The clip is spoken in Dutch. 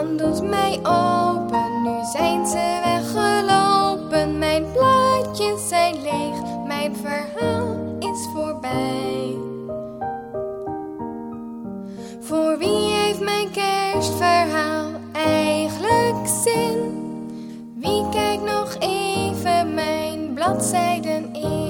man doet mij open, nu zijn ze weggelopen. Mijn blaadjes zijn leeg, mijn verhaal is voorbij. Voor wie heeft mijn kerstverhaal eigenlijk zin? Wie kijkt nog even mijn bladzijden in?